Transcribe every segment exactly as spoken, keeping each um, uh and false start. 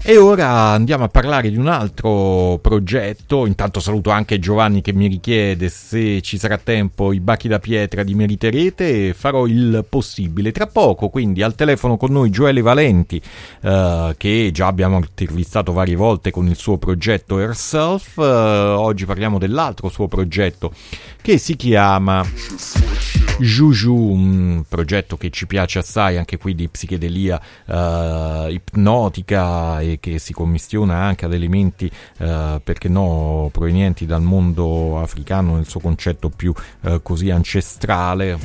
E ora andiamo a parlare di un altro progetto. Intanto saluto anche Giovanni che mi richiede se ci sarà tempo i bachi da pietra di Meriterete, e farò il possibile tra poco. Quindi al telefono con noi Gioele Valenti, eh, che già abbiamo intervistato varie volte con il suo progetto Herself. Eh, oggi parliamo dell'altro suo progetto che si chiama Juju, un progetto che ci piace assai, anche qui di psichedelia uh, ipnotica, e che si commistiona anche ad elementi, uh, perché no, provenienti dal mondo africano nel suo concetto più uh, così ancestrale.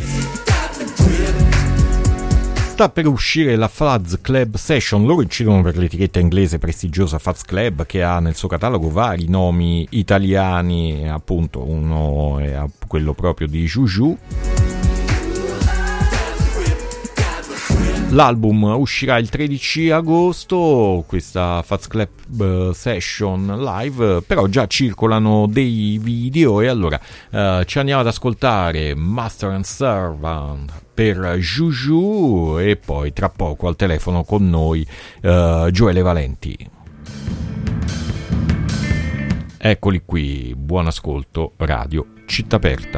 Sta per uscire la Fuzz Club Session. Loro incidono per l'etichetta inglese prestigiosa Fuzz Club, che ha nel suo catalogo vari nomi italiani, appunto uno è quello proprio di Juju. L'album uscirà il tredici agosto, questa Fuzz Club Session live, però già circolano dei video, e allora uh, ci andiamo ad ascoltare Master and Servant per Juju, e poi tra poco al telefono con noi uh, Gioele Valenti. Eccoli qui, buon ascolto, Radio Città Aperta.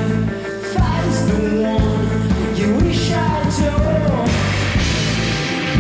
Fights the one you wish I told.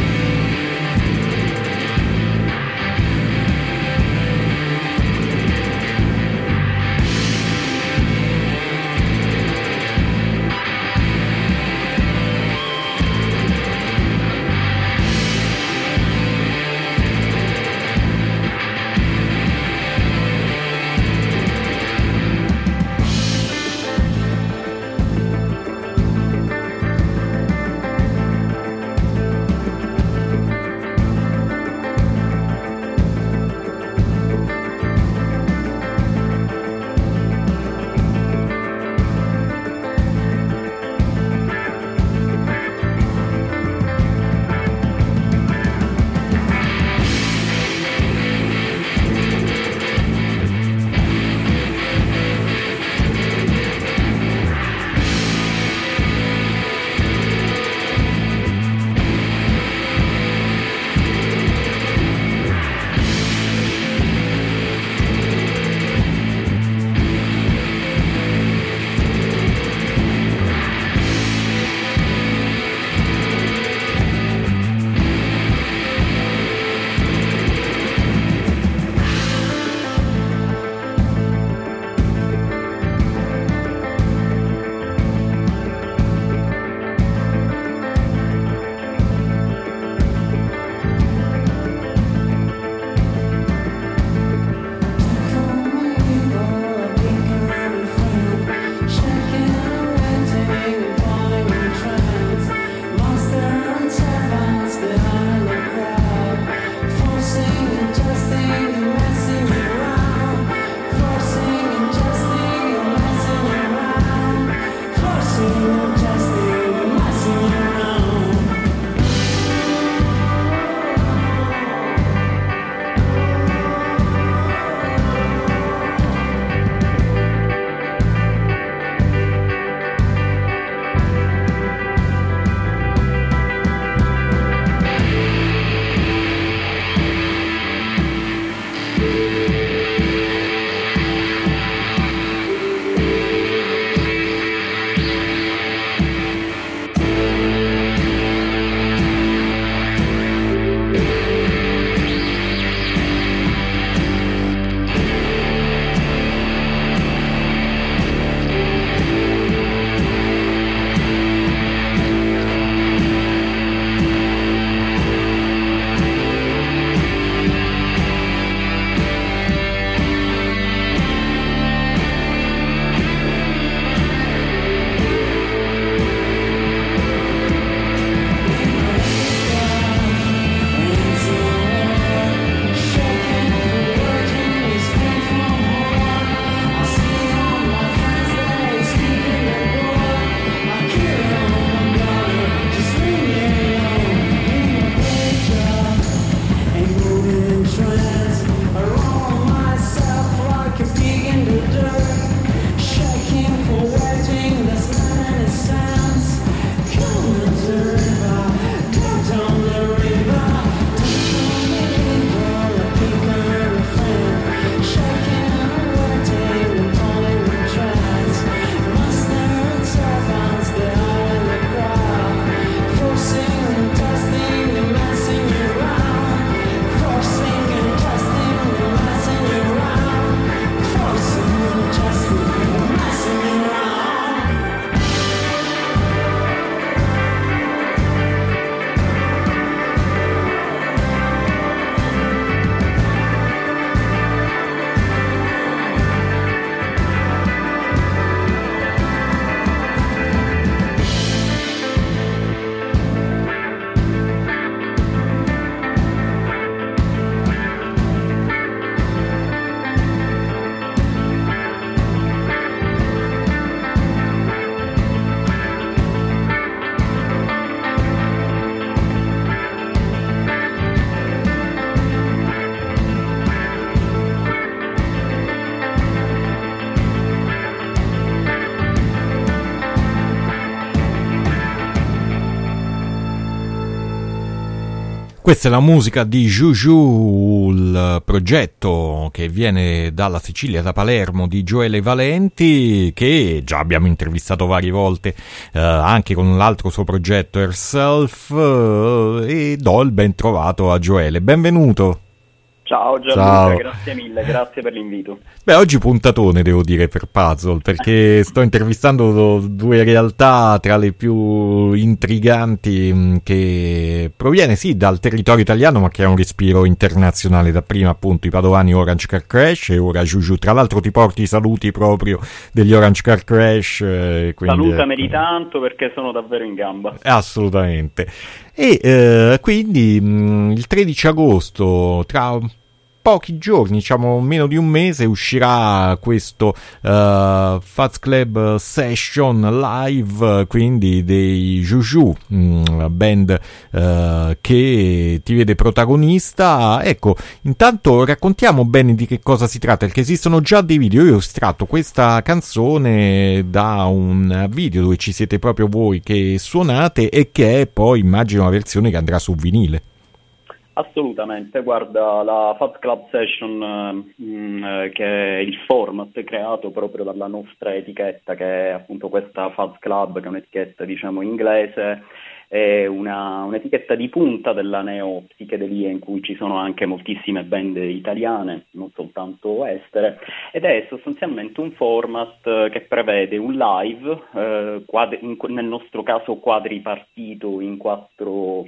Questa è la musica di Juju, il progetto che viene dalla Sicilia, da Palermo, di Gioele Valenti, che già abbiamo intervistato varie volte, eh, anche con l'altro suo progetto Herself, eh, e do il ben trovato a Gioele. Benvenuto. Ciao Gianluca, Ciao. Grazie mille, grazie per l'invito. Beh, oggi puntatone devo dire per Puzzle, perché sto intervistando due realtà tra le più intriganti, che proviene sì dal territorio italiano ma che ha un respiro internazionale, da prima appunto i padovani Orange Car Crash e ora Juju. Tra l'altro ti porti i saluti proprio degli Orange Car Crash. Eh, quindi, Salutameli ecco. tanto perché sono davvero in gamba. Assolutamente. E eh, quindi mh, il tredici agosto, tra pochi giorni, diciamo meno di un mese, uscirà questo uh, Fuzz Club Session live, quindi dei Juju, una band uh, che ti vede protagonista. Ecco, intanto raccontiamo bene di che cosa si tratta, perché esistono già dei video. Io ho estratto questa canzone da un video dove ci siete proprio voi che suonate e che è poi immagino una versione che andrà su vinile. Assolutamente, guarda, la Fuzz Club Session, mh, che è il format creato proprio dalla nostra etichetta, che è appunto questa Fuzz Club, che è un'etichetta diciamo inglese, è una, un'etichetta di punta della neo-psichedelia, in cui ci sono anche moltissime band italiane, non soltanto estere, ed è sostanzialmente un format che prevede un live, eh, quadri, in, nel nostro caso quadripartito in quattro,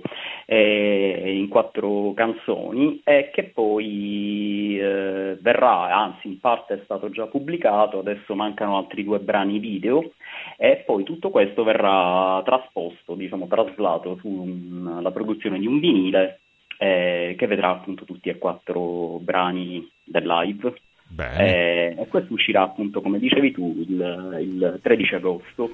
eh, in quattro canzoni, e che poi eh, verrà, anzi in parte è stato già pubblicato, adesso mancano altri due brani video, e poi tutto questo verrà trasposto, diciamo traslato sulla produzione di un vinile eh, che vedrà appunto tutti e quattro brani del live. Eh, e questo uscirà appunto, come dicevi tu, il, il tredici agosto.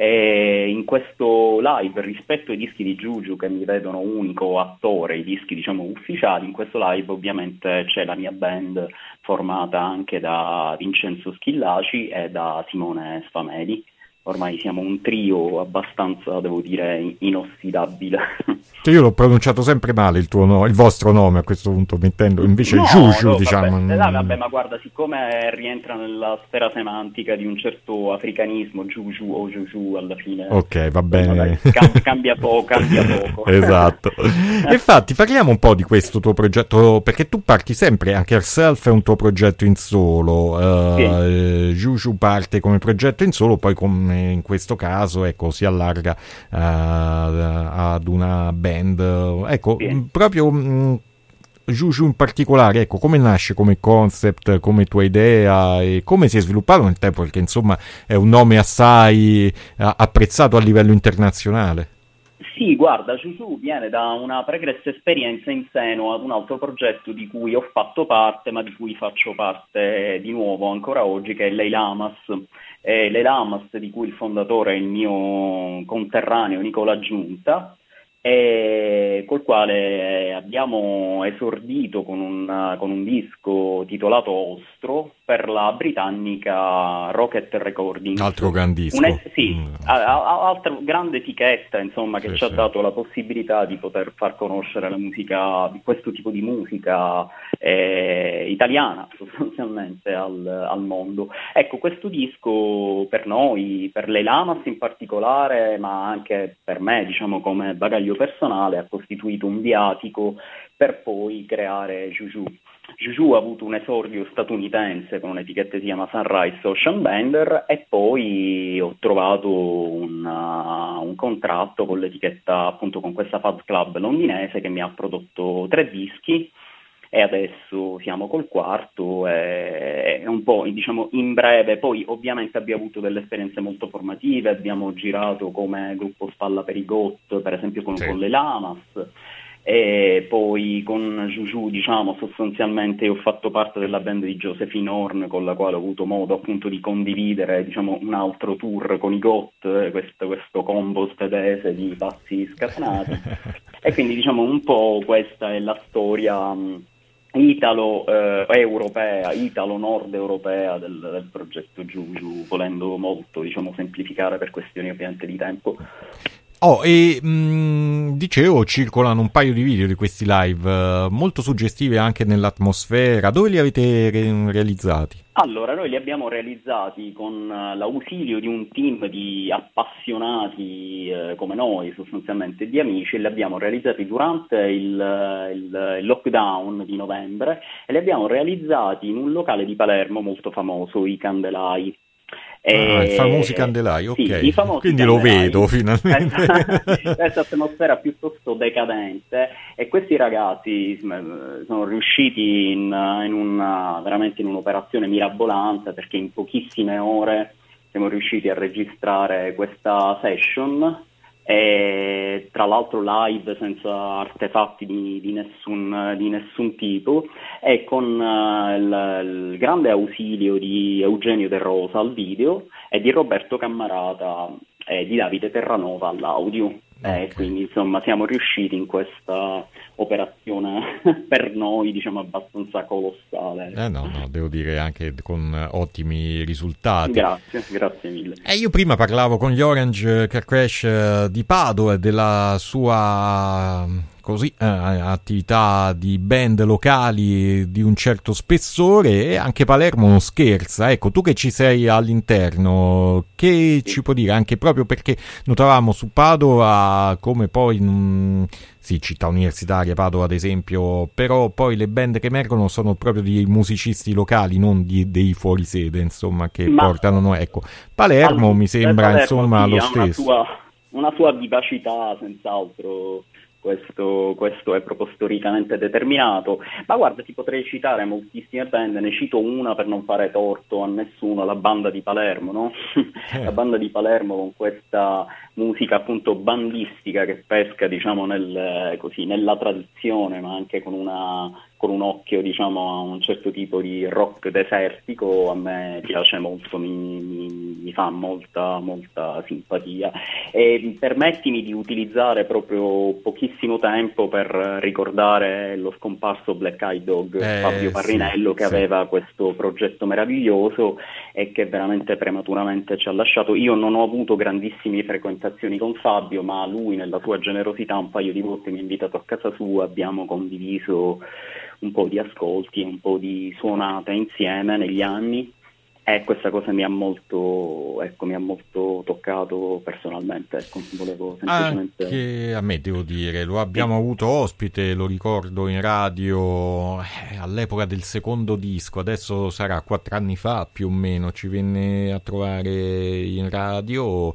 E in questo live, rispetto ai dischi di Juju che mi vedono unico attore, i dischi diciamo ufficiali, in questo live ovviamente c'è la mia band formata anche da Vincenzo Schillaci e da Simone Sfameli. Ormai siamo un trio abbastanza, devo dire, inossidabile. Io l'ho pronunciato sempre male il tuo no, il vostro nome a questo punto, mettendo invece no, Juju, no, diciamo. Vabbè, no, vabbè, ma guarda, siccome rientra nella sfera semantica di un certo africanismo, Juju o Juju alla fine. Ok, va bene. Dai, cam- cambia poco, cambia poco. Esatto. Infatti, parliamo un po' di questo tuo progetto, perché tu parti sempre, anche Herself è un tuo progetto in solo, uh, sì. Juju parte come progetto in solo, poi come in questo caso ecco si allarga uh, ad una band, ecco sì. proprio mh, Juju in particolare, ecco come nasce come concept, come tua idea e come si è sviluppato nel tempo, perché insomma è un nome assai uh, apprezzato a livello internazionale. Sì, guarda, Juju viene da una pregressa esperienza in seno ad un altro progetto di cui ho fatto parte, ma di cui faccio parte di nuovo ancora oggi, che è Lei Lamas. Eh, Lei Lamas, di cui il fondatore è il mio conterraneo Nicola Giunta, e col quale abbiamo esordito con un, con un disco titolato Ostro per la britannica Rocket Recordings. Altro grandissimo. Un, sì, mm. a, a, altra grande etichetta insomma che sì, ci ha sì. dato la possibilità di poter far conoscere la musica, questo tipo di musica eh, italiana sostanzialmente al, al mondo. Ecco, questo disco per noi, per le Lamas in particolare, ma anche per me diciamo come bagaglio personale, ha costituito un viatico per poi creare Juju. Juju ha avuto un esordio statunitense con un'etichetta che si chiama Sunrise Ocean Bender, e poi ho trovato un, uh, un contratto con l'etichetta, appunto con questa Fuzz Club londinese, che mi ha prodotto tre dischi, e adesso siamo col quarto, e, e un po' diciamo in breve. Poi ovviamente abbiamo avuto delle esperienze molto formative, abbiamo girato come gruppo Spalla per i Got, per esempio con, sì. con le Lamas, e poi con Juju diciamo sostanzialmente ho fatto parte della band di Josephine Horn, con la quale ho avuto modo appunto di condividere diciamo un altro tour con i Got, eh, questo, questo combo svedese di pazzi scatenati. E quindi diciamo un po' questa è la storia mh, italo eh, europea, italo nord europea del, del progetto Juju, volendo molto diciamo semplificare per questioni ovviamente di tempo. Oh, e mh, dicevo, circolano un paio di video di questi live, eh, molto suggestivi anche nell'atmosfera. Dove li avete re- realizzati? Allora, noi li abbiamo realizzati con uh, l'ausilio di un team di appassionati eh, come noi, sostanzialmente di amici, e li abbiamo realizzati durante il, il, il lockdown di novembre e li abbiamo realizzati in un locale di Palermo molto famoso, i Candelai. Ah, i famosi Candelai, ok. Sì, i famosi Quindi Candelai. Lo vedo finalmente. Questa atmosfera piuttosto decadente, e questi ragazzi sono riusciti in, in una, veramente in un'operazione mirabolante, perché in pochissime ore siamo riusciti a registrare questa session, e tra l'altro live, senza artefatti di, di, nessun, di nessun tipo, e con uh, il, il grande ausilio di Eugenio De Rosa al video e di Roberto Cammarata e di Davide Terranova all'audio. Okay. E quindi insomma siamo riusciti in questa operazione per noi, diciamo, abbastanza colossale. Eh no, no, devo dire anche con ottimi risultati. Grazie, grazie mille. E io prima parlavo con gli Orange Car Crash di Padova e della sua così eh, attività di band locali di un certo spessore, e anche Palermo non scherza. Ecco, tu che ci sei all'interno, che ci puoi dire, anche proprio perché notavamo su Padova come poi mh, sì, città universitaria Padova ad esempio, però poi le band che emergono sono proprio di musicisti locali, non di, dei fuorisede, insomma, che Ma, portano, ecco, Palermo allora, mi sembra Palermo, insomma sì, lo stesso. Una sua, una sua vivacità senz'altro. Questo, questo è proprio storicamente determinato, ma guarda, ti potrei citare moltissime band, ne cito una per non fare torto a nessuno, la banda di Palermo, no? Eh. La banda di Palermo, con questa musica appunto bandistica che pesca, diciamo, nel, così, nella tradizione, ma anche con una con un occhio, diciamo, a un certo tipo di rock desertico, a me piace molto, mi, mi, mi fa molta, molta simpatia. E permettimi di utilizzare proprio pochissimo tempo per ricordare lo scomparso Black Eyed Dog, eh, Fabio Parrinello, sì, che sì. aveva questo progetto meraviglioso e che veramente prematuramente ci ha lasciato. Io non ho avuto grandissime frequentazioni con Fabio, ma lui nella sua generosità un paio di volte mi ha invitato a casa sua, abbiamo condiviso un po' di ascolti, un po' di suonate insieme negli anni, e questa cosa mi ha molto, ecco, mi ha molto toccato personalmente, ecco, volevo semplicemente... Anche a me, devo dire, lo abbiamo sì. avuto ospite, lo ricordo, in radio eh, all'epoca del secondo disco, adesso sarà quattro anni fa più o meno, ci venne a trovare in radio,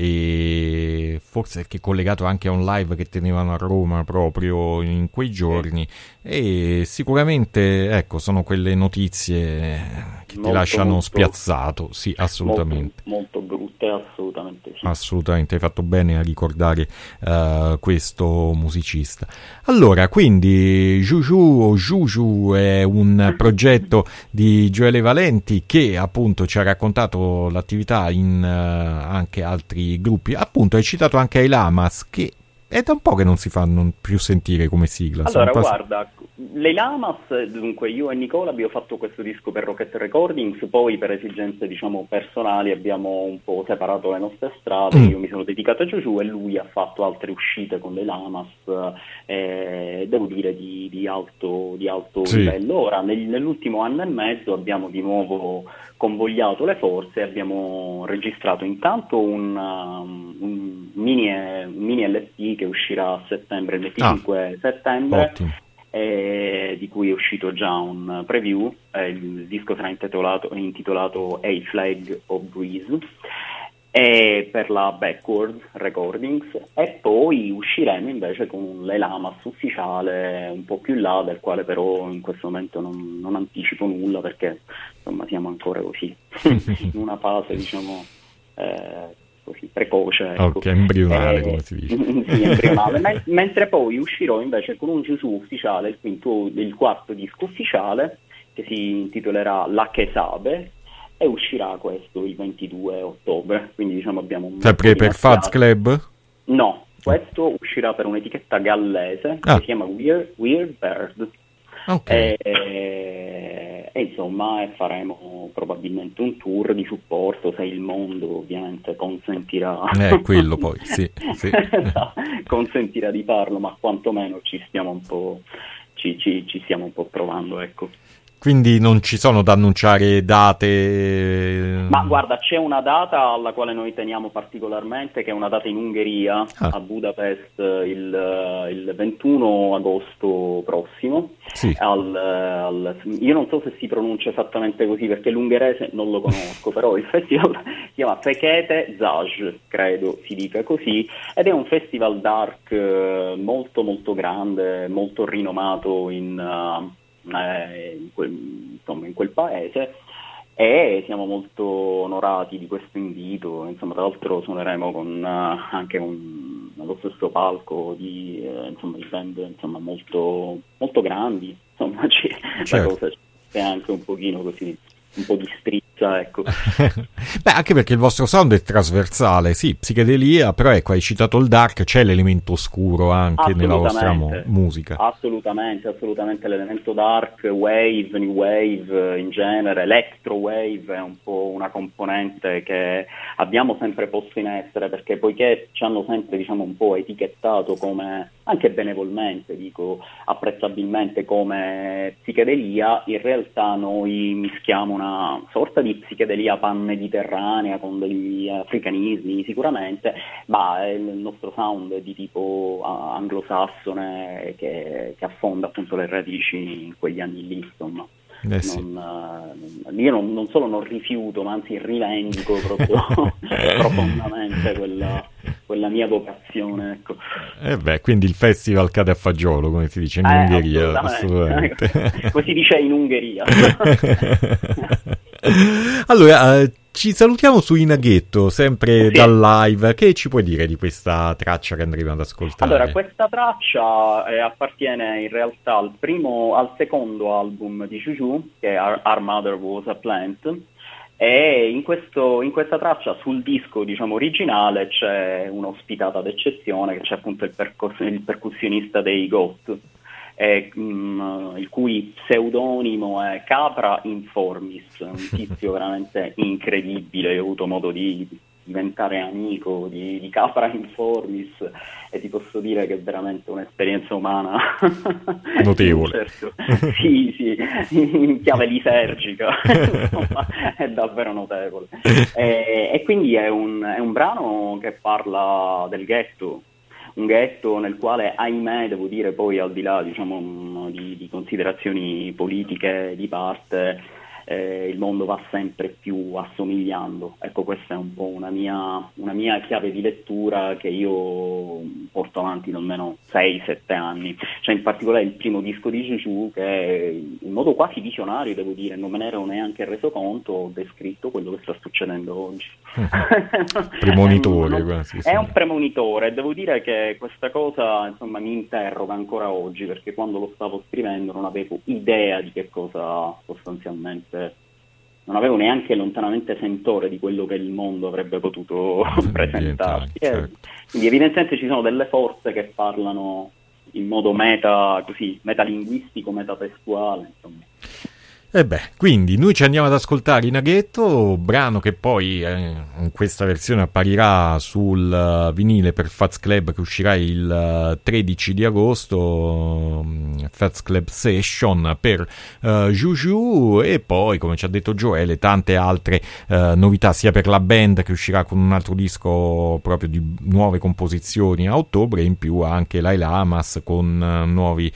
e forse che collegato anche a un live che tenevano a Roma proprio in quei giorni, e sicuramente, ecco, sono quelle notizie che molto, ti lasciano molto, spiazzato, sì, assolutamente. Molto, molto brutte, assolutamente sì. Assolutamente, hai fatto bene a ricordare uh, questo musicista. Allora, quindi Juju o Juju è un progetto di Gioele Valenti che appunto ci ha raccontato l'attività in uh, anche altri gruppi. Appunto, hai citato anche i Lamas, che è da un po' che non si fanno più sentire come sigla. Allora, pass- guarda, le Lamas, dunque io e Nicola abbiamo fatto questo disco per Rocket Recordings, poi per esigenze, diciamo, personali abbiamo un po' separato le nostre strade, mm. io mi sono dedicato a Giugiù e lui ha fatto altre uscite con le Lamas, eh, devo dire di, di alto, di alto sì. livello. Ora, nel, nell'ultimo anno e mezzo abbiamo di nuovo convogliato le forze e abbiamo registrato intanto un, um, un, mini, un mini L P che uscirà a settembre, il venticinque ah, settembre, eh, di cui è uscito già un preview. Eh, il disco sarà intitolato, intitolato A Flag of Breeze, e per la Backward Recordings, e poi usciremo invece con le Lamas ufficiale un po' più là, del quale però in questo momento non, non anticipo nulla, perché insomma siamo ancora così in una fase, diciamo, eh, così precoce, ecco. Ok, embrionale, eh, come si dice. Sì, embrionale. M- mentre poi uscirò invece con un Gesù ufficiale, il quinto, il quarto disco ufficiale, che si intitolerà La Che Sabe, e uscirà questo il ventidue ottobre, quindi diciamo abbiamo un... Sempre per Fuzz Club? No, questo uscirà per un'etichetta gallese ah. che si chiama Weird, Weird Bird. Okay. E, e, e insomma faremo probabilmente un tour di supporto, se il mondo ovviamente consentirà. Eh, quello poi, sì, sì. Consentirà di farlo, ma quantomeno ci stiamo un po', ci, ci, ci stiamo un po' provando, ecco. Quindi non ci sono da annunciare date? Ma guarda, c'è una data alla quale noi teniamo particolarmente, che è una data in Ungheria, ah. a Budapest, il, il ventuno agosto prossimo. Sì. Al, al, io non so se si pronuncia esattamente così, perché l'ungherese non lo conosco, però il festival si chiama Fekete Zaj, credo si dica così, ed è un festival dark molto molto grande, molto rinomato in... Uh, In quel, insomma, in quel paese, e siamo molto onorati di questo invito. Insomma, tra l'altro suoneremo con uh, anche un, nello stesso palco di, uh, insomma, di band insomma, molto, molto grandi, insomma ci, certo. La cosa c'è anche un pochino così, un po' di strizza, ecco. Beh, anche perché il vostro sound è trasversale, sì, psichedelia, però ecco, hai citato il dark, c'è l'elemento oscuro anche nella vostra mu- musica. Assolutamente, assolutamente l'elemento dark, wave, new wave in genere, electro wave è un po' una componente che abbiamo sempre posto in essere, perché poiché ci hanno sempre, diciamo, un po' etichettato come, anche benevolmente, dico, apprezzabilmente come psichedelia, in realtà noi mischiamo una sorta di psichedelia pan-mediterranea con degli africanismi sicuramente, ma il nostro sound è di tipo uh, anglosassone che, che affonda appunto le radici in quegli anni lì, insomma. Eh sì. non, uh, io non, non solo non rifiuto, ma anzi rivendico proprio profondamente quella, quella mia vocazione, ecco. Eh beh, quindi il festival cade a fagiolo, come si dice in eh, Ungheria, assolutamente. assolutamente. Così dice in Ungheria. Allora, uh, ci salutiamo su Inaghetto, sempre sì. dal live. Che ci puoi dire di questa traccia che andremo ad ascoltare? Allora, questa traccia eh, appartiene in realtà al primo, al secondo album di Juju, che è Our, Our Mother Was a Plant, e in, questo, in questa traccia, sul disco diciamo originale, c'è un'ospitata d'eccezione, che c'è appunto il, percus- il percussionista dei Ghost, Eh, mh, il cui pseudonimo è Capra Informis, un tizio veramente incredibile. Io ho avuto modo di diventare amico di, di Capra Informis e ti posso dire che è veramente un'esperienza umana notevole. Certo. Sì, sì, in chiave lisergica. Insomma, è davvero notevole. E, e quindi è un, è un brano che parla del ghetto, un ghetto nel quale, ahimè, devo dire, poi al di là diciamo di, di considerazioni politiche di parte, eh, il mondo va sempre più assomigliando. Ecco, questa è un po' una mia, una mia chiave di lettura che io porto avanti da almeno sei sette anni. Cioè, in particolare il primo disco di Juju, che in modo quasi visionario, devo dire, non me ne ero neanche reso conto, ho descritto quello che sta succedendo oggi. Premonitore, è, un, quasi, è sì. un premonitore. Devo dire che questa cosa insomma mi interroga ancora oggi, perché quando lo stavo scrivendo non avevo idea di che cosa sostanzialmente, non avevo neanche lontanamente sentore di quello che il mondo avrebbe potuto presentarsi. Certo. Quindi evidentemente ci sono delle forze che parlano in modo meta, così, metalinguistico, metatestuale, insomma. E beh, quindi noi ci andiamo ad ascoltare Inaghetto, brano che poi eh, in questa versione apparirà sul uh, vinile per Fats Club, che uscirà il uh, tredici di agosto, um, Fats Club Session per uh, Juju, e poi, come ci ha detto Gioele, tante altre uh, novità sia per la band, che uscirà con un altro disco proprio di nuove composizioni a ottobre, e in più anche Lai Lamas con uh, nuovi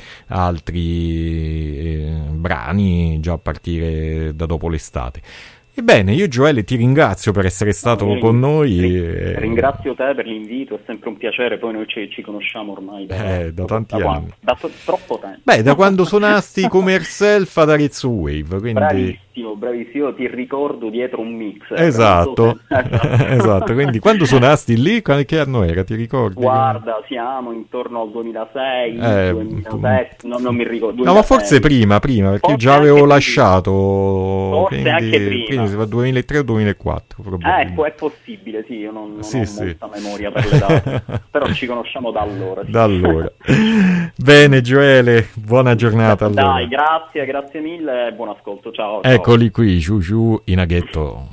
altri eh, brani già a partire da dopo l'estate. Ebbene, io Gioele ti ringrazio per essere stato no, con noi. Ring- ringrazio te per l'invito, è sempre un piacere, poi noi ci, ci conosciamo ormai da, eh, da tanti da anni. Quando, da to- troppo tempo. Beh, da quando suonasti come Herself ad Arezzo Wave, quindi... Bravissimo. bravissimo, bravissimo, io ti ricordo dietro un mixer. Esatto, esatto, quindi quando suonasti lì, che anno era, ti ricordi? Guarda, siamo intorno al duemilasei, eh, duemilasette, no, non mi ricordo. duemilasei. No, ma forse prima, prima, perché forse già avevo prima. lasciato, forse quindi, anche prima. quindi si fa duemilatré o duemilaquattro probabilmente. Ecco, è possibile, sì, io non, non sì, ho sì. molta memoria per le date, però ci conosciamo da allora. Sì. Da allora. Bene Gioele, buona giornata allora. Dai, grazie, grazie mille e buon ascolto, ciao. Eccoli qui, Giugiù in aghetto.